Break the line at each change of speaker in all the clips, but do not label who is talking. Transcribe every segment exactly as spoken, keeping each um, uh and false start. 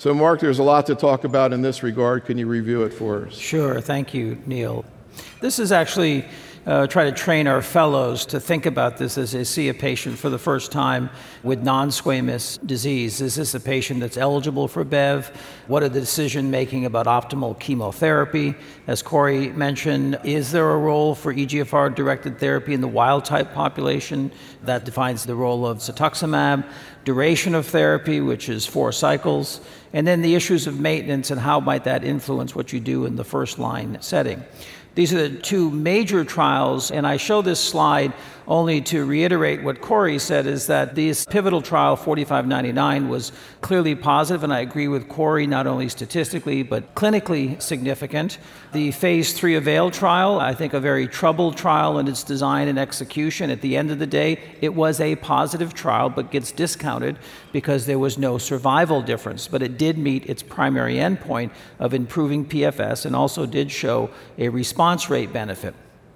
So, Mark, there's a lot to talk about in this regard. Can you review it for us?
Sure. Thank you, Neil. This is actually uh, try to train our fellows to think about this as they see a patient for the first time with non-squamous disease. Is this a patient that's eligible for B E V? What are the decision-making about optimal chemotherapy? As Corey mentioned, is there a role for E G F R-directed therapy in the wild-type population? That defines the role of cetuximab. Duration of therapy, which is four cycles, and then the issues of maintenance and how might that influence what you do in the first-line setting. These are the two major trials, and I show this slide only to reiterate what Corey said, is that this pivotal trial, forty-five ninety-nine, was clearly positive, and I agree with Corey, not only statistically, but clinically significant. The phase three AVAIL trial, I think a very troubled trial in its design and execution. At the end of the day, it was a positive trial, but gets discounted because there was no survival difference. But it did meet its primary endpoint of improving P F S and also did show a response rate benefit.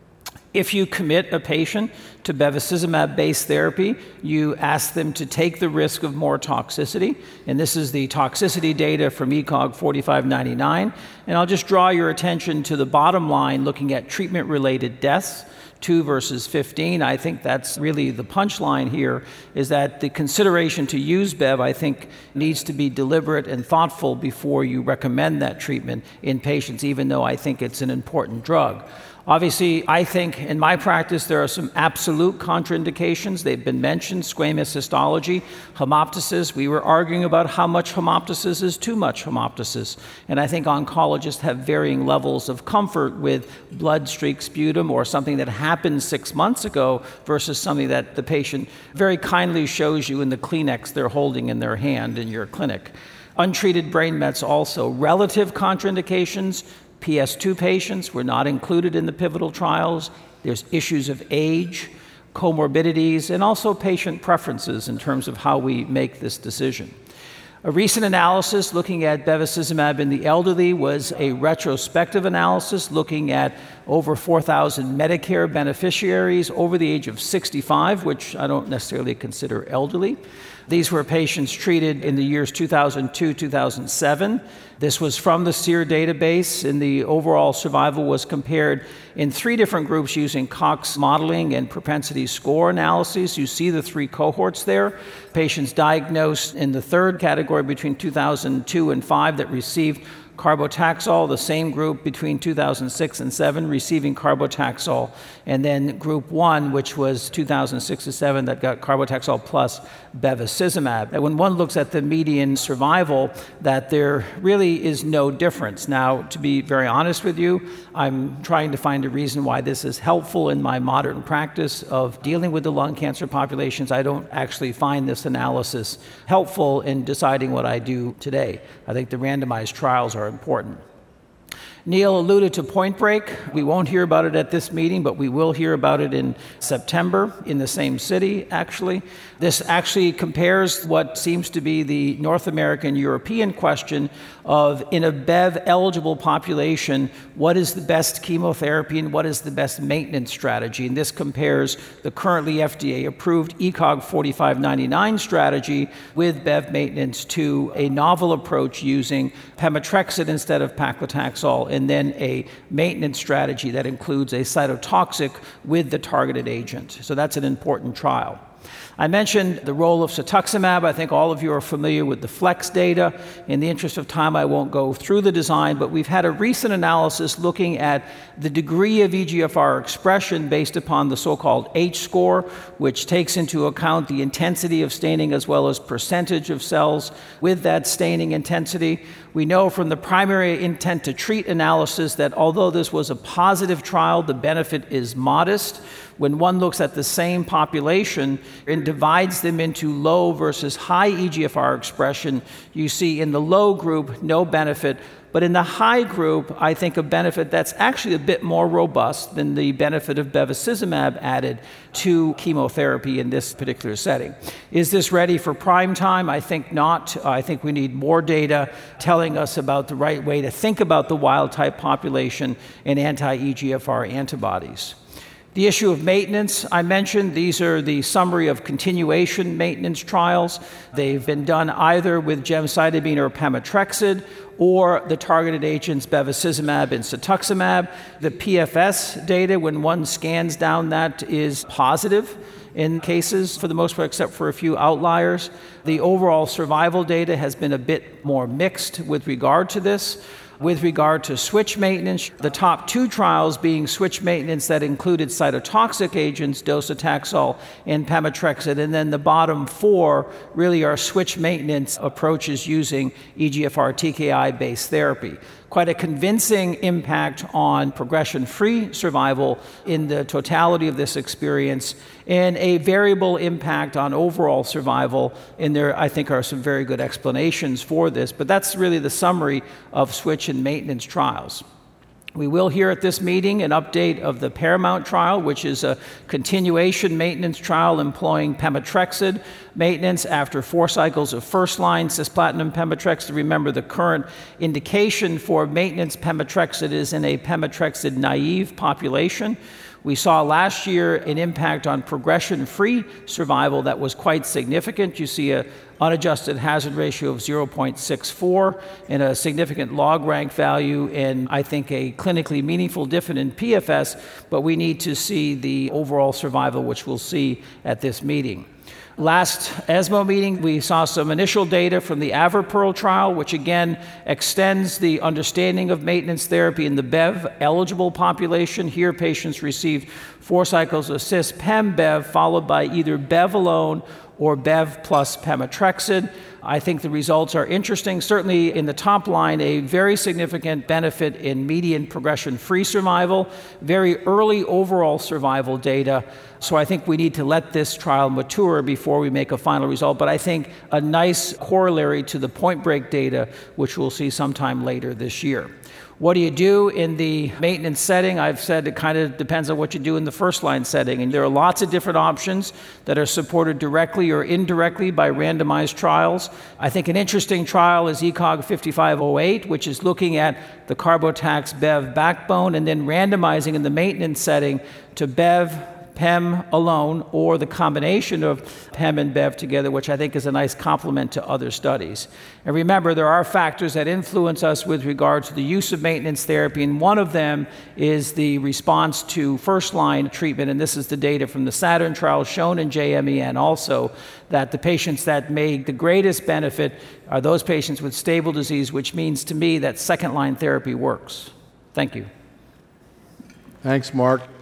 If you commit a patient to bevacizumab-based therapy, you ask them to take the risk of more toxicity, and this is the toxicity data from E C O G forty-five ninety-nine. And I'll just draw your attention to the bottom line, looking at treatment-related deaths, two versus fifteen. I think that's really the punchline here, is that the consideration to use B E V, I think, needs to be deliberate and thoughtful before you recommend that treatment in patients, even though I think it's an important drug. Obviously, I think in my practice there are some absolute contraindications. They've been mentioned: squamous histology, hemoptysis. We were arguing about how much hemoptysis is too much hemoptysis. And I think oncologists have varying levels of comfort with blood streak sputum or something that happened six months ago versus something that the patient very kindly shows you in the Kleenex they're holding in their hand in your clinic. Untreated brain mets also. Relative contraindications: P S two patients were not included in the pivotal trials. There's issues of age, comorbidities, and also patient preferences in terms of how we make this decision. A recent analysis looking at bevacizumab in the elderly was a retrospective analysis looking at over four thousand Medicare beneficiaries over the age of sixty-five, which I don't necessarily consider elderly. These were patients treated in the years two thousand two to two thousand seven. This was from the SEER database, and the overall survival was compared in three different groups using Cox modeling and propensity score analyses. You see the three cohorts there. Patients diagnosed in the third category between two thousand two and five that received carbotaxol, the same group between two thousand six and seven receiving carbotaxol, and then group one, which was two thousand six to seven, that got carbotaxol plus bevacizumab. And when one looks at the median survival, that there really is no difference. Now, to be very honest with you, I'm trying to find a reason why this is helpful in my modern practice of dealing with the lung cancer populations. I don't actually find this analysis helpful in deciding what I do today. I think the randomized trials are important. Neil alluded to Point Break. We won't hear about it at this meeting, but we will hear about it in September in the same city, actually. This actually compares what seems to be the North American European question of, in a B E V-eligible population, what is the best chemotherapy and what is the best maintenance strategy? And this compares the currently F D A-approved E C O G forty-five ninety-nine strategy with B E V maintenance to a novel approach using pemetrexed instead of paclitaxel, and then a maintenance strategy that includes a cytotoxic with the targeted agent. So that's an important trial. I mentioned the role of cetuximab. I think all of you are familiar with the FLEX data. In the interest of time, I won't go through the design, but we've had a recent analysis looking at the degree of E G F R expression based upon the so-called H score, which takes into account the intensity of staining as well as percentage of cells with that staining intensity. We know from the primary intent to treat analysis that although this was a positive trial, the benefit is modest. When one looks at the same population and divides them into low versus high E G F R expression, you see in the low group no benefit, but in the high group, I think a benefit that's actually a bit more robust than the benefit of bevacizumab added to chemotherapy in this particular setting. Is this ready for prime time? I think not. I think we need more data telling us about the right way to think about the wild-type population and anti-E G F R antibodies. The issue of maintenance, I mentioned, these are the summary of continuation maintenance trials. They've been done either with gemcitabine or pemetrexed, or the targeted agents bevacizumab and cetuximab. The P F S data, when one scans down that, is positive in cases, for the most part, except for a few outliers. The overall survival data has been a bit more mixed with regard to this. With regard to switch maintenance, the top two trials being switch maintenance that included cytotoxic agents, docetaxel and pemetrexed, and then the bottom four really are switch maintenance approaches using E G F R T K I-based therapy. Quite a convincing impact on progression-free survival in the totality of this experience, and a variable impact on overall survival. And there, I think, are some very good explanations for this, but that's really the summary of switch and maintenance trials. We will hear at this meeting an update of the Paramount trial, which is a continuation maintenance trial employing pemetrexed maintenance after four cycles of first-line cisplatin pemetrexed. Remember, the current indication for maintenance pemetrexed is in a pemetrexed-naive population. We saw last year an impact on progression-free survival that was quite significant. You see a unadjusted hazard ratio of zero point six four and a significant log rank value, and I think a clinically meaningful difference in P F S, but we need to see the overall survival, which we'll see at this meeting. Last ESMO meeting, we saw some initial data from the AVRPearl trial, which again extends the understanding of maintenance therapy in the Bev-eligible population. Here, patients received four cycles of cis-Pem-Bev, followed by either Bev alone or Bev plus pemetrexed. I think the results are interesting. Certainly in the top line, a very significant benefit in median progression-free survival, very early overall survival data. So I think we need to let this trial mature before we make a final result. But I think a nice corollary to the Point Break data, which we'll see sometime later this year. What do you do in the maintenance setting? I've said it kind of depends on what you do in the first-line setting. And there are lots of different options that are supported directly or indirectly by randomized trials. I think an interesting trial is E C O G fifty-five oh eight, which is looking at the Carbotax-Bev backbone and then randomizing in the maintenance setting to Bev, Pem alone, or the combination of Pem and Bev together, which I think is a nice complement to other studies. And remember, there are factors that influence us with regard to the use of maintenance therapy, and one of them is the response to first-line treatment, and this is the data from the Saturn trial shown in J M E N also, that the patients that made the greatest benefit are those patients with stable disease, which means to me that second-line therapy works. Thank you.
Thanks, Mark.